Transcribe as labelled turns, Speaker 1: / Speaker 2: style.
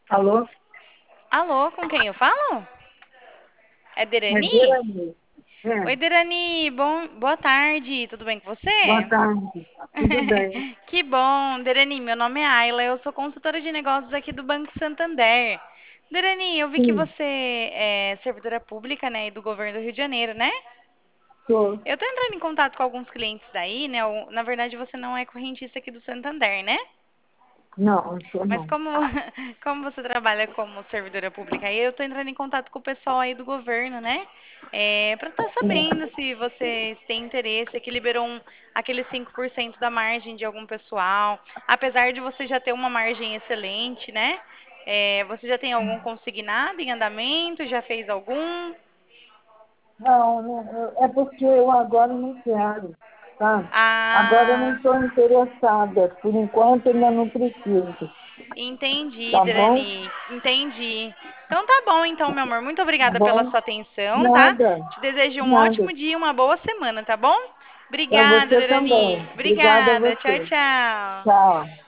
Speaker 1: Alô?
Speaker 2: Alô, com quem eu falo? É
Speaker 1: É
Speaker 2: Derani?
Speaker 1: Verani. É,
Speaker 2: Oi, Derani, boa tarde, tudo bem com
Speaker 1: boa
Speaker 2: você?
Speaker 1: tarde. Tudo bem?
Speaker 2: Que bom, Derani, meu nome é Ayla, eu sou consultora de negócios aqui do Banco Santander. Derani, eu vi que
Speaker 1: Sim,
Speaker 2: você é servidora pública, né, e do governo do Rio de Janeiro, né?
Speaker 1: sou.
Speaker 2: Eu tô entrando em contato com alguns clientes daí, né? Na verdade, você não é correntista aqui do Santander, né?
Speaker 1: Não, sou
Speaker 2: Mas
Speaker 1: não.
Speaker 2: como você trabalha como servidora pública, aí eu tô entrando em contato com o pessoal aí do governo, né? Para estar
Speaker 1: Sim.
Speaker 2: sabendo se vocês têm interesse, que liberou aqueles 5% da margem de algum pessoal. Apesar de você já ter uma margem excelente, né? Você já tem algum consignado em andamento? Já fez algum?
Speaker 1: Não, é porque eu agora não quero, tá? Agora eu não
Speaker 2: Ah,
Speaker 1: estou interessada. Por enquanto, ainda não preciso.
Speaker 2: entendi,
Speaker 1: Tá bom?
Speaker 2: Drani. Entendi. Então tá bom, então, meu amor. Muito
Speaker 1: Tá
Speaker 2: obrigada pela
Speaker 1: bom?
Speaker 2: sua atenção, tá?
Speaker 1: Nada,
Speaker 2: Te desejo um
Speaker 1: nada.
Speaker 2: ótimo dia e uma boa semana, tá bom?
Speaker 1: Para
Speaker 2: Obrigada,
Speaker 1: você
Speaker 2: Drani.
Speaker 1: também. Obrigada a
Speaker 2: Obrigada. Tchau,
Speaker 1: você.
Speaker 2: tchau.
Speaker 1: Tchau.